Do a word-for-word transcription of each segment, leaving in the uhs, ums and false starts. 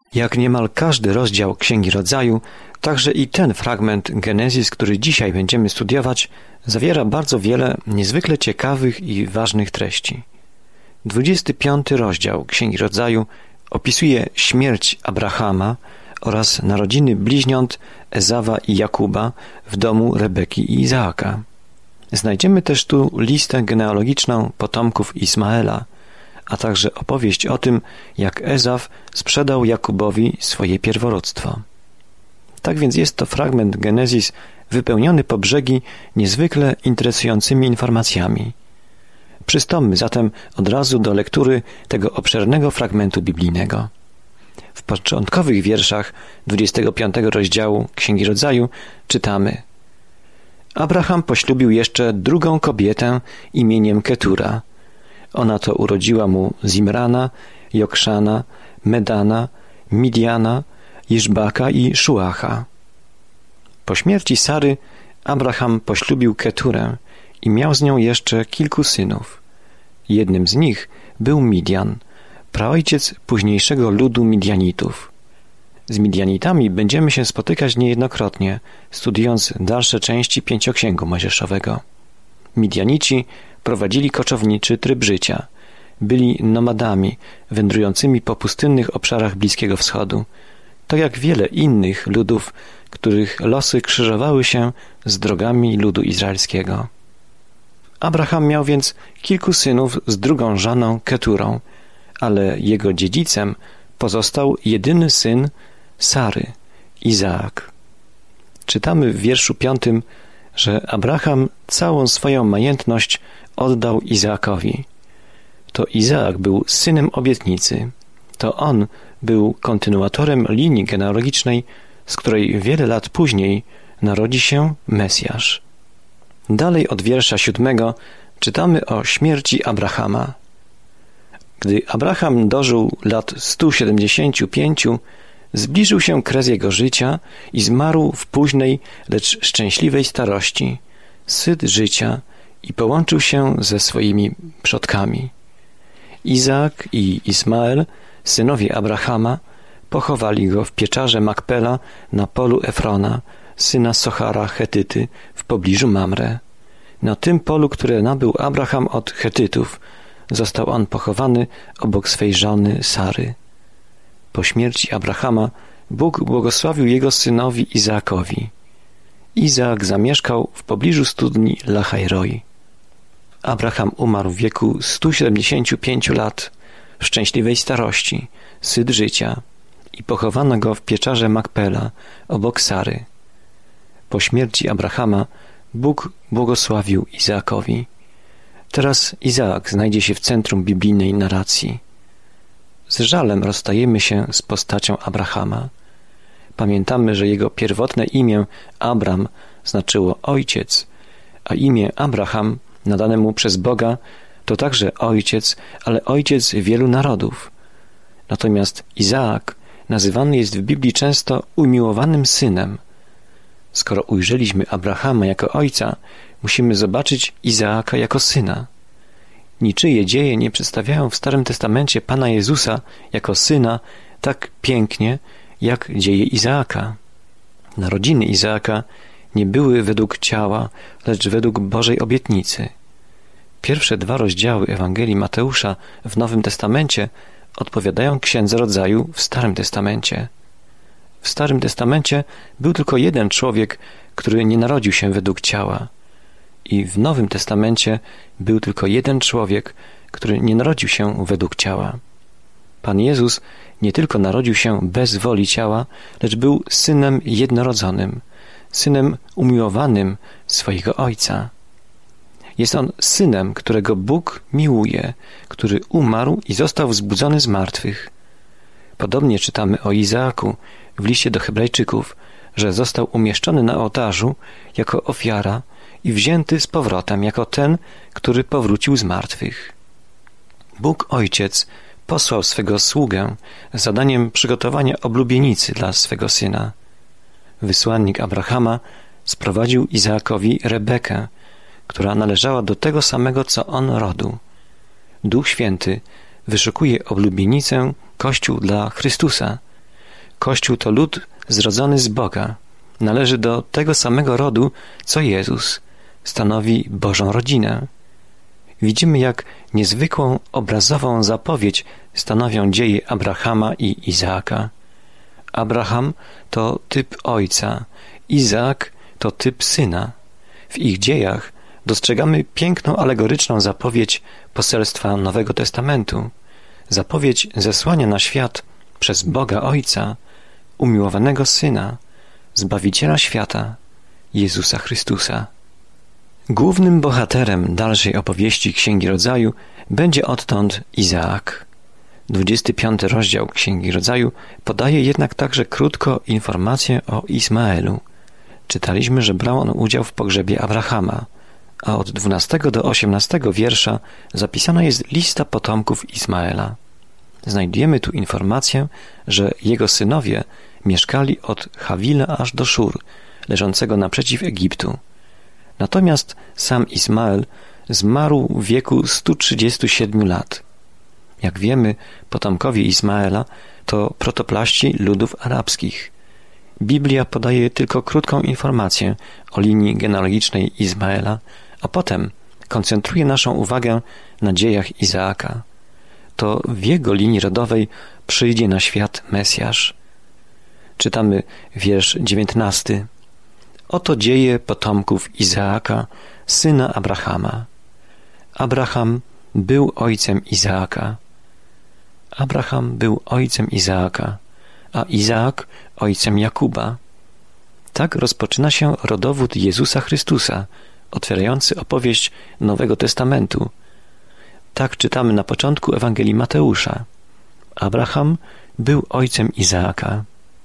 Jak niemal każdy rozdział Księgi Rodzaju, także i ten fragment Genezis, który dzisiaj będziemy studiować, zawiera bardzo wiele niezwykle ciekawych i ważnych treści. dwudziesty piąty rozdział Księgi Rodzaju opisuje śmierć Abrahama oraz narodziny bliźniąt Ezawa i Jakuba w domu Rebeki i Izaaka. Znajdziemy też tu listę genealogiczną potomków Ismaela, a także opowieść o tym, jak Ezaw sprzedał Jakubowi swoje pierworództwo. Tak więc jest to fragment Genezis wypełniony po brzegi niezwykle interesującymi informacjami. Przystąpmy zatem od razu do lektury tego obszernego fragmentu biblijnego. W początkowych wierszach dwudziestego piątego rozdziału Księgi Rodzaju czytamy: Abraham poślubił jeszcze drugą kobietę imieniem Ketura. Ona to urodziła mu Zimrana, Jokszana, Medana, Midiana, Iszbaka i Szuacha. Po śmierci Sary Abraham poślubił Keturę i miał z nią jeszcze kilku synów. Jednym z nich był Midian, praojciec późniejszego ludu Midianitów. Z Midianitami będziemy się spotykać niejednokrotnie, studiując dalsze części Pięcioksięgu Mojżeszowego. Midianici prowadzili koczowniczy tryb życia. Byli nomadami wędrującymi po pustynnych obszarach Bliskiego Wschodu, tak jak wiele innych ludów, których losy krzyżowały się z drogami ludu izraelskiego. Abraham miał więc kilku synów z drugą żoną Keturą, ale jego dziedzicem pozostał jedyny syn Sary, Izaak. Czytamy w wierszu piątym, że Abraham całą swoją majętność oddał Izaakowi. To Izaak był synem obietnicy. To on był kontynuatorem linii genealogicznej, z której wiele lat później narodzi się Mesjasz. Dalej od wiersza siódmego czytamy o śmierci Abrahama. Gdy Abraham dożył lat stu siedemdziesięciu pięciu, zbliżył się kres jego życia i zmarł w późnej, lecz szczęśliwej starości, syt życia, i połączył się ze swoimi przodkami. Izaak i Ismael, synowie Abrahama, pochowali go w pieczarze Makpela na polu Efrona, syna Sochara Chetyty, w pobliżu Mamre. Na tym polu, które nabył Abraham od Chetytów, został on pochowany obok swej żony Sary. Po śmierci Abrahama Bóg błogosławił jego synowi Izaakowi. Izaak zamieszkał w pobliżu studni Lachaj-Roi. Abraham umarł w wieku stu siedemdziesięciu pięciu lat, w szczęśliwej starości, syt życia, i pochowano go w pieczarze Makpela obok Sary. Po śmierci Abrahama Bóg błogosławił Izaakowi. Teraz Izaak znajdzie się w centrum biblijnej narracji. Z żalem rozstajemy się z postacią Abrahama. Pamiętamy, że jego pierwotne imię Abram znaczyło ojciec, a imię Abraham nadane mu przez Boga to także ojciec, ale ojciec wielu narodów. Natomiast Izaak nazywany jest w Biblii często umiłowanym synem. Skoro ujrzeliśmy Abrahama jako ojca, musimy zobaczyć Izaaka jako syna. Niczyje dzieje nie przedstawiają w Starym Testamencie Pana Jezusa jako syna tak pięknie, jak dzieje Izaaka. Narodziny Izaaka nie były według ciała, lecz według Bożej obietnicy. Pierwsze dwa rozdziały Ewangelii Mateusza w Nowym Testamencie odpowiadają Księdze Rodzaju w Starym Testamencie. W Starym Testamencie był tylko jeden człowiek, który nie narodził się według ciała. I w Nowym Testamencie był tylko jeden człowiek, który nie narodził się według ciała. Pan Jezus nie tylko narodził się bez woli ciała, lecz był synem jednorodzonym, synem umiłowanym swojego Ojca. Jest on synem, którego Bóg miłuje, który umarł i został wzbudzony z martwych. Podobnie czytamy o Izaaku w liście do Hebrajczyków, że został umieszczony na ołtarzu jako ofiara i wzięty z powrotem jako ten, który powrócił z martwych. Bóg Ojciec posłał swego sługę z zadaniem przygotowania oblubienicy dla swego syna. Wysłannik Abrahama sprowadził Izaakowi Rebekę, która należała do tego samego, co on rodu. Duch Święty wyszukuje oblubienicę, Kościół dla Chrystusa, Kościół to lud zrodzony z Boga. Należy do tego samego rodu, co Jezus. Stanowi Bożą rodzinę. Widzimy, jak niezwykłą, obrazową zapowiedź stanowią dzieje Abrahama i Izaaka. Abraham to typ ojca, Izaak to typ syna. W ich dziejach dostrzegamy piękną, alegoryczną zapowiedź poselstwa Nowego Testamentu. Zapowiedź zesłania na świat przez Boga Ojca umiłowanego Syna, Zbawiciela świata, Jezusa Chrystusa. Głównym bohaterem dalszej opowieści Księgi Rodzaju będzie odtąd Izaak. dwudziesty piąty rozdział Księgi Rodzaju podaje jednak także krótko informację o Ismaelu. Czytaliśmy, że brał on udział w pogrzebie Abrahama, a od dwunastego do osiemnastego wiersza zapisana jest lista potomków Ismaela. Znajdujemy tu informację, że jego synowie mieszkali od Hawila aż do Szur, leżącego naprzeciw Egiptu. Natomiast sam Ismael zmarł w wieku stu trzydziestu siedmiu lat. Jak wiemy, potomkowie Ismaela to protoplaści ludów arabskich. Biblia podaje tylko krótką informację o linii genealogicznej Izmaela, a potem koncentruje naszą uwagę na dziejach Izaaka. To w jego linii rodowej przyjdzie na świat Mesjasz. Czytamy wiersz dziewiętnasty. Oto dzieje potomków Izaaka, syna Abrahama. Abraham był ojcem Izaaka. Abraham był ojcem Izaaka, a Izaak ojcem Jakuba. Tak rozpoczyna się rodowód Jezusa Chrystusa, otwierający opowieść Nowego Testamentu. Tak czytamy na początku Ewangelii Mateusza. Abraham był ojcem Izaaka.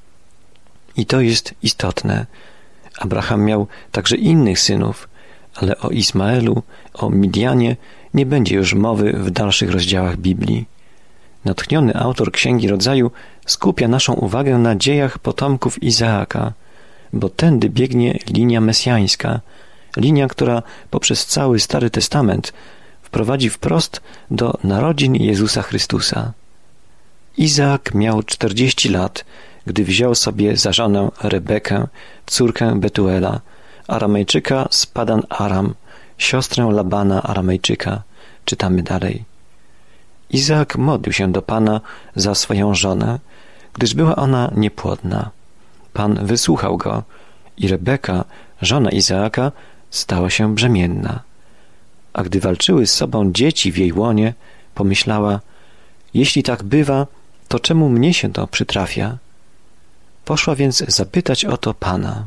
I to jest istotne. Abraham miał także innych synów, ale o Ismaelu, o Midianie nie będzie już mowy w dalszych rozdziałach Biblii. Natchniony autor Księgi Rodzaju skupia naszą uwagę na dziejach potomków Izaaka, bo tędy biegnie linia mesjańska, linia, która poprzez cały Stary Testament wprowadzi wprost do narodzin Jezusa Chrystusa. Izaak miał czterdzieści lat, gdy wziął sobie za żonę Rebekę, córkę Betuela, Aramejczyka z Padan Aram, siostrę Labana Aramejczyka. Czytamy dalej. Izaak modlił się do Pana za swoją żonę, gdyż była ona niepłodna. Pan wysłuchał go i Rebeka, żona Izaaka, stała się brzemienna. A gdy walczyły z sobą dzieci w jej łonie, pomyślała, jeśli tak bywa, to czemu mnie się to przytrafia? Poszła więc zapytać o to Pana.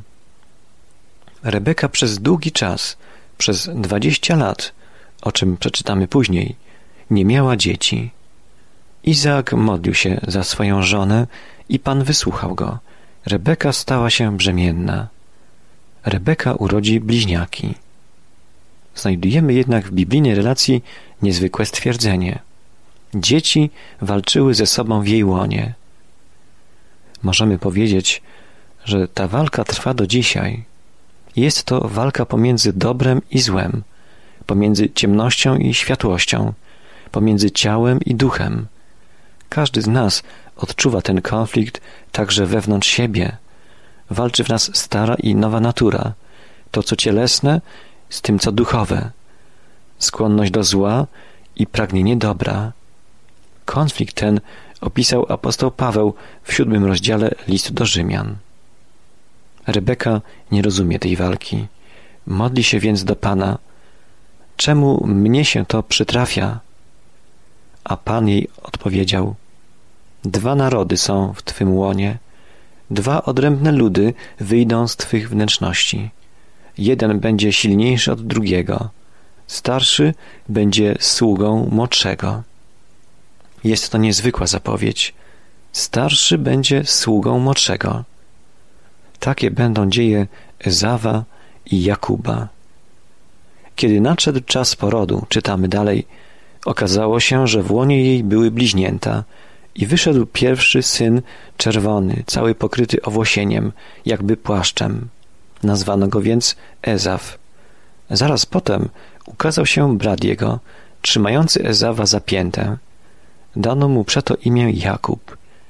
Rebeka przez długi czas, przez dwadzieścia lat, o czym przeczytamy później, nie miała dzieci. Izaak modlił się za swoją żonę i Pan wysłuchał go. Rebeka stała się brzemienna. Rebeka urodzi bliźniaki. Znajdujemy jednak w biblijnej relacji niezwykłe stwierdzenie. Dzieci walczyły ze sobą w jej łonie. Możemy powiedzieć, że ta walka trwa do dzisiaj. Jest to walka pomiędzy dobrem i złem, pomiędzy ciemnością i światłością, pomiędzy ciałem i duchem. Każdy z nas odczuwa ten konflikt także wewnątrz siebie. Walczy w nas stara i nowa natura, to co cielesne z tym co duchowe, skłonność do zła i pragnienie dobra. Konflikt ten opisał apostoł Paweł w siódmym rozdziale listu do Rzymian. Rebeka nie rozumie tej walki. Modli się więc do Pana. Czemu mnie się to przytrafia? A Pan jej odpowiedział. Dwa narody są w Twym łonie. Dwa odrębne ludy wyjdą z Twych wnętrzności. Jeden będzie silniejszy od drugiego. Starszy będzie sługą młodszego. Jest to niezwykła zapowiedź. Starszy będzie sługą młodszego. Takie będą dzieje Ezawa i Jakuba. Kiedy nadszedł czas porodu, czytamy dalej, okazało się, że w łonie jej były bliźnięta i wyszedł pierwszy syn czerwony, cały pokryty owłosieniem, jakby płaszczem. Nazwano go więc Ezaw. Zaraz potem ukazał się brat jego, trzymający Ezawa za piętę. Dano mu przeto imię Jakub.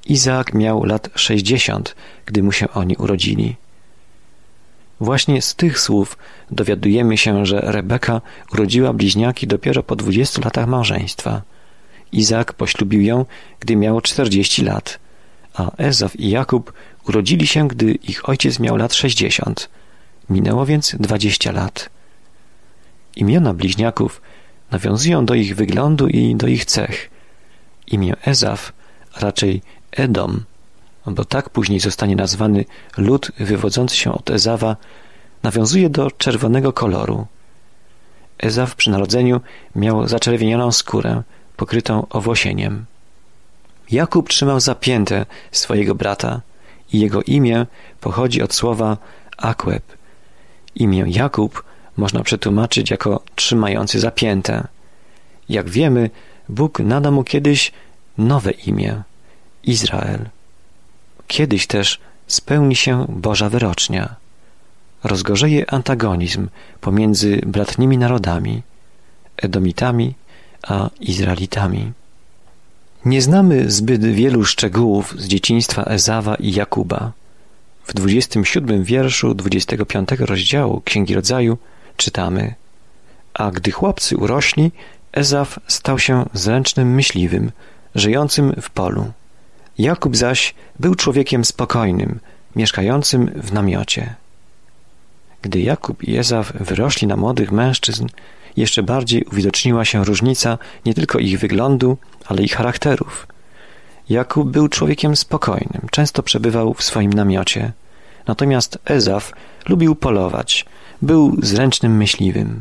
Izaak miał lat sześćdziesiąt, gdy mu się oni urodzili. Właśnie z tych słów dowiadujemy się, że Rebeka urodziła bliźniaki dopiero po dwudziestu latach małżeństwa. Izaak poślubił ją, gdy miał czterdzieści lat, a Ezaf i Jakub urodzili się, gdy ich ojciec miał lat sześćdziesiąt. Minęło więc dwadzieścia lat. Imiona bliźniaków nawiązują do ich wyglądu i do ich cech. Imię Ezaf, a raczej Edom, bo tak później zostanie nazwany lud wywodzący się od Ezawa, nawiązuje do czerwonego koloru. Ezaf przy narodzeniu miał zaczerwienioną skórę, pokrytą owłosieniem. Jakub trzymał za piętę swojego brata i jego imię pochodzi od słowa Akweb. Imię Jakub można przetłumaczyć jako trzymający za piętę. Jak wiemy, Bóg nadał mu kiedyś nowe imię – Izrael. Kiedyś też spełni się Boża wyrocznia. Rozgorzeje antagonizm pomiędzy bratnimi narodami – Edomitami a Izraelitami. Nie znamy zbyt wielu szczegółów z dzieciństwa Ezawa i Jakuba. W dwudziestym siódmym wierszu dwudziestego piątego rozdziału Księgi Rodzaju czytamy: A gdy chłopcy urośli, Ezaf stał się zręcznym myśliwym, żyjącym w polu. Jakub zaś był człowiekiem spokojnym, mieszkającym w namiocie. Gdy Jakub i Ezaf wyrośli na młodych mężczyzn, jeszcze bardziej uwidoczniła się różnica nie tylko ich wyglądu, ale i charakterów. Jakub był człowiekiem spokojnym, często przebywał w swoim namiocie. Natomiast Ezaf lubił polować, był zręcznym myśliwym.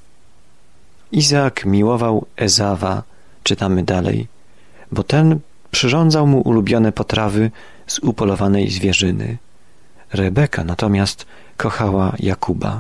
Izaak miłował Ezawa, czytamy dalej, bo ten przyrządzał mu ulubione potrawy z upolowanej zwierzyny. Rebeka natomiast kochała Jakuba.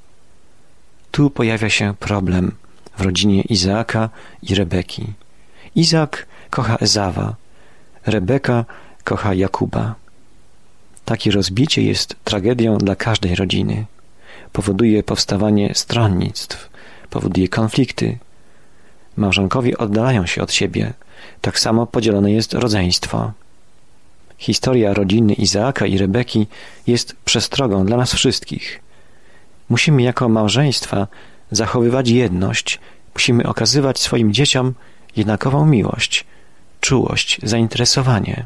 Tu pojawia się problem w rodzinie Izaaka i Rebeki. Izaak kocha Ezawa, Rebeka kocha Jakuba. Takie rozbicie jest tragedią dla każdej rodziny. Powoduje powstawanie stronnictw, powoduje konflikty. Małżonkowie oddalają się od siebie. Tak samo podzielone jest rodzeństwo. Historia rodziny Izaaka i Rebeki jest przestrogą dla nas wszystkich. Musimy jako małżeństwa zachowywać jedność. Musimy okazywać swoim dzieciom jednakową miłość, czułość, zainteresowanie.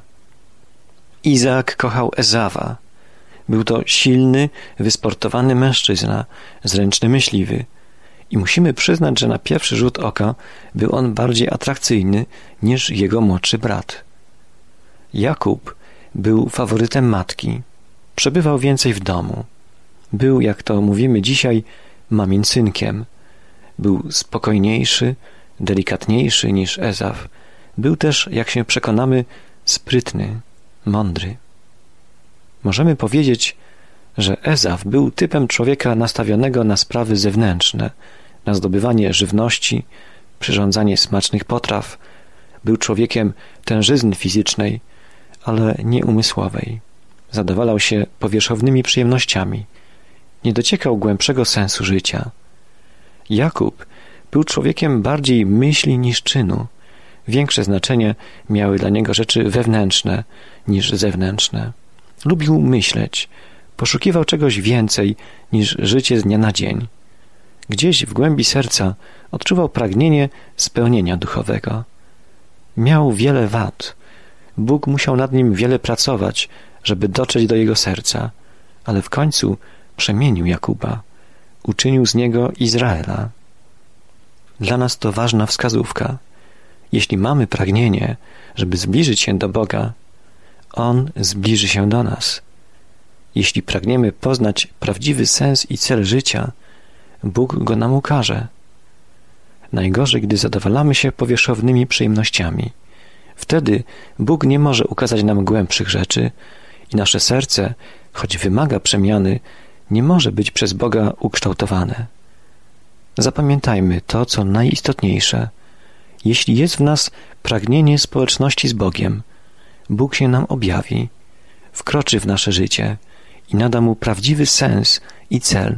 Izaak kochał Ezawa. Był to silny, wysportowany mężczyzna, zręczny myśliwy. I musimy przyznać, że na pierwszy rzut oka był on bardziej atrakcyjny niż jego młodszy brat. Jakub był faworytem matki. Przebywał więcej w domu. Był, jak to mówimy dzisiaj, mamin synkiem. Był spokojniejszy, delikatniejszy niż Ezaf. Był też, jak się przekonamy, sprytny, mądry. Możemy powiedzieć, że Ezaf był typem człowieka nastawionego na sprawy zewnętrzne, na zdobywanie żywności, przyrządzanie smacznych potraw. Był człowiekiem tężyzny fizycznej, ale nie umysłowej. Zadowalał się powierzchownymi przyjemnościami. Nie dociekał głębszego sensu życia. Jakub był człowiekiem bardziej myśli niż czynu. Większe znaczenie miały dla niego rzeczy wewnętrzne niż zewnętrzne. Lubił myśleć, poszukiwał czegoś więcej niż życie z dnia na dzień. Gdzieś w głębi serca odczuwał pragnienie spełnienia duchowego. Miał wiele wad. Bóg musiał nad nim wiele pracować, żeby dotrzeć do jego serca, ale w końcu przemienił Jakuba, uczynił z niego Izraela. Dla nas to ważna wskazówka. Jeśli mamy pragnienie, żeby zbliżyć się do Boga, On zbliży się do nas. Jeśli pragniemy poznać prawdziwy sens i cel życia, Bóg go nam ukaże. Najgorzej, gdy zadowalamy się powierzchownymi przyjemnościami. Wtedy Bóg nie może ukazać nam głębszych rzeczy i nasze serce, choć wymaga przemiany, nie może być przez Boga ukształtowane. Zapamiętajmy to, co najistotniejsze. Jeśli jest w nas pragnienie społeczności z Bogiem, Bóg się nam objawi, wkroczy w nasze życie i nada mu prawdziwy sens i cel.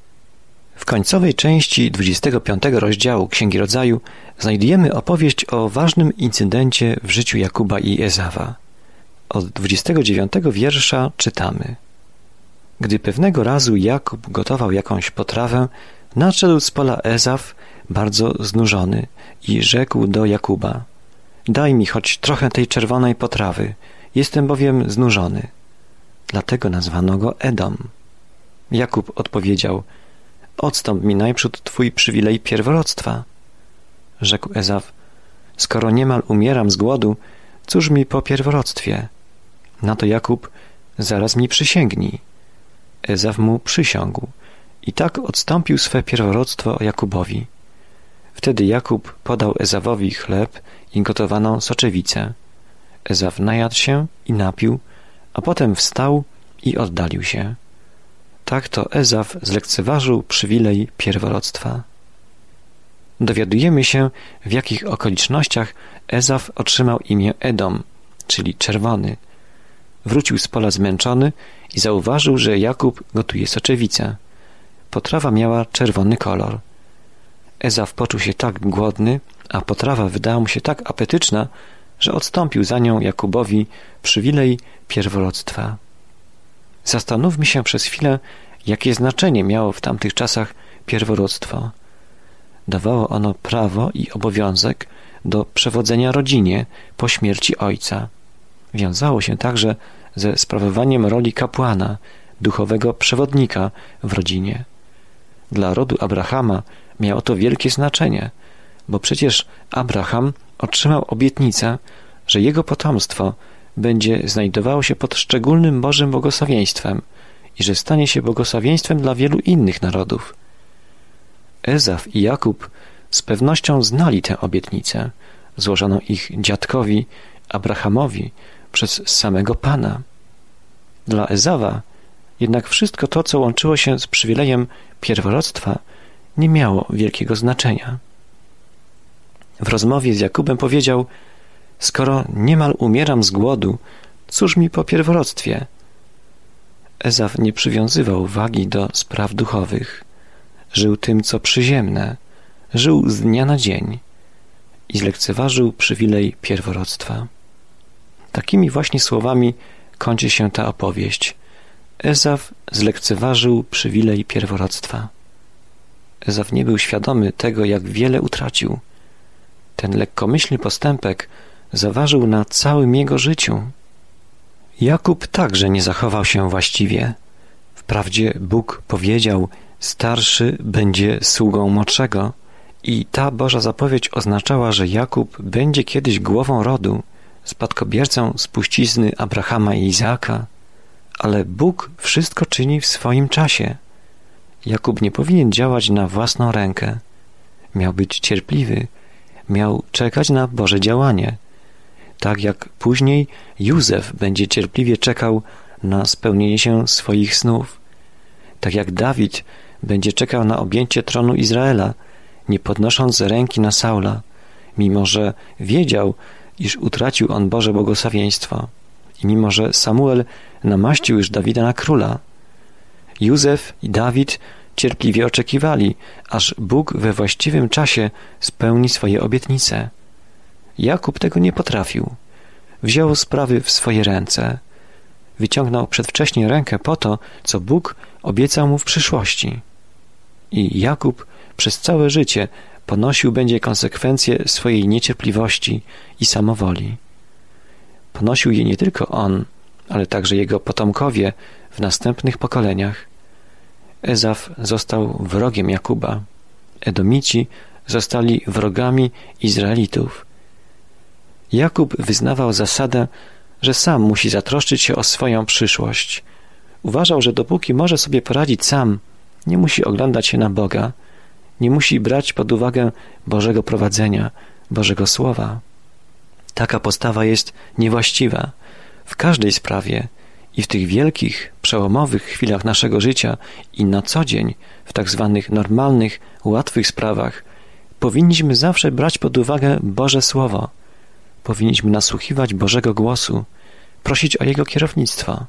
W końcowej części dwudziestego piątego rozdziału Księgi Rodzaju znajdujemy opowieść o ważnym incydencie w życiu Jakuba i Ezawa. Od dwudziestego dziewiątego wiersza czytamy: Gdy pewnego razu Jakub gotował jakąś potrawę, nadszedł z pola Ezaf, bardzo znużony, i rzekł do Jakuba: Daj mi choć trochę tej czerwonej potrawy, jestem bowiem znużony. Dlatego nazwano go Edom. Jakub odpowiedział: Odstąp mi najprzód twój przywilej pierworództwa. Rzekł Ezaf: Skoro niemal umieram z głodu, cóż mi po pierworództwie? Na to Jakub: Zaraz mi przysięgnij. Ezaf mu przysiągł i tak odstąpił swe pierworództwo Jakubowi. Wtedy Jakub podał Ezawowi chleb i gotowaną soczewicę. Ezaf najadł się i napił, a potem wstał i oddalił się. Tak to Ezaf zlekceważył przywilej pierworództwa. Dowiadujemy się, w jakich okolicznościach Ezaf otrzymał imię Edom, czyli czerwony. Wrócił z pola zmęczony i zauważył, że Jakub gotuje soczewicę. Potrawa miała czerwony kolor. Ezaf poczuł się tak głodny, a potrawa wydała mu się tak apetyczna, że odstąpił za nią Jakubowi przywilej pierworództwa. Zastanówmy się przez chwilę, jakie znaczenie miało w tamtych czasach pierworództwo. Dawało ono prawo i obowiązek do przewodzenia rodzinie po śmierci ojca. Wiązało się także ze sprawowaniem roli kapłana, duchowego przewodnika w rodzinie. Dla rodu Abrahama miało to wielkie znaczenie, bo przecież Abraham otrzymał obietnicę, że jego potomstwo będzie znajdowało się pod szczególnym Bożym błogosławieństwem i że stanie się błogosławieństwem dla wielu innych narodów. Ezaf i Jakub z pewnością znali tę obietnicę, złożoną ich dziadkowi Abrahamowi przez samego Pana. Dla Ezawa jednak wszystko to, co łączyło się z przywilejem pierworództwa, nie miało wielkiego znaczenia. W rozmowie z Jakubem powiedział: Skoro niemal umieram z głodu, cóż mi po pierworództwie? Ezaf nie przywiązywał wagi do spraw duchowych. Żył tym, co przyziemne. Żył z dnia na dzień i zlekceważył przywilej pierworództwa. Takimi właśnie słowami kończy się ta opowieść. Ezaf zlekceważył przywilej pierworództwa. Ezaf nie był świadomy tego, jak wiele utracił. Ten lekkomyślny postępek zaważył na całym jego życiu. Jakub także nie zachował się właściwie. Wprawdzie Bóg powiedział: starszy będzie sługą młodszego, i ta Boża zapowiedź oznaczała, że Jakub będzie kiedyś głową rodu, spadkobiercą spuścizny Abrahama i Izaaka, ale Bóg wszystko czyni w swoim czasie. Jakub nie powinien działać na własną rękę. Miał być cierpliwy, miał czekać na Boże działanie. Tak jak później Józef będzie cierpliwie czekał na spełnienie się swoich snów. Tak jak Dawid będzie czekał na objęcie tronu Izraela, nie podnosząc ręki na Saula, mimo że wiedział, iż utracił on Boże błogosławieństwo i mimo że Samuel namaścił już Dawida na króla. Józef i Dawid cierpliwie oczekiwali, aż Bóg we właściwym czasie spełni swoje obietnice. Jakub tego nie potrafił. Wziął sprawy w swoje ręce. Wyciągnął przedwcześnie rękę po to, co Bóg obiecał mu w przyszłości. I Jakub przez całe życie ponosił będzie konsekwencje swojej niecierpliwości i samowoli. Ponosił je nie tylko on, ale także jego potomkowie w następnych pokoleniach. Ezaf został wrogiem Jakuba. Edomici zostali wrogami Izraelitów. Jakub wyznawał zasadę, że sam musi zatroszczyć się o swoją przyszłość. Uważał, że dopóki może sobie poradzić sam, nie musi oglądać się na Boga, nie musi brać pod uwagę Bożego prowadzenia, Bożego Słowa. Taka postawa jest niewłaściwa w każdej sprawie i w tych wielkich, przełomowych chwilach naszego życia i na co dzień, w tak zwanych normalnych, łatwych sprawach, powinniśmy zawsze brać pod uwagę Boże Słowo. Powinniśmy nasłuchiwać Bożego głosu, prosić o Jego kierownictwo.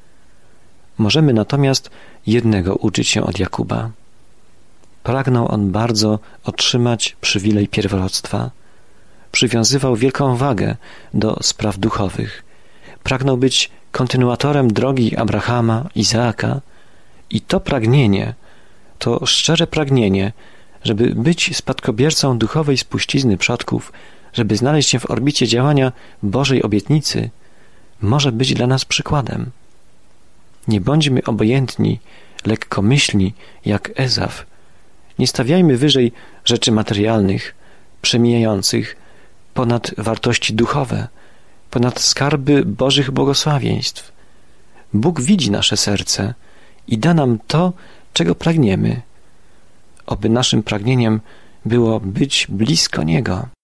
Możemy natomiast jednego uczyć się od Jakuba. Pragnął on bardzo otrzymać przywilej pierworództwa. Przywiązywał wielką wagę do spraw duchowych. pragnął być kontynuatorem drogi Abrahama, Izaaka i to pragnienie, to szczere pragnienie, żeby być spadkobiercą duchowej spuścizny przodków, żeby znaleźć się w orbicie działania Bożej obietnicy, może być dla nas przykładem. Nie bądźmy obojętni, lekkomyślni jak Ezaf. Nie stawiajmy wyżej rzeczy materialnych, przemijających, ponad wartości duchowe, ponad skarby Bożych błogosławieństw. Bóg widzi nasze serce i da nam to, czego pragniemy. Oby naszym pragnieniem było być blisko Niego.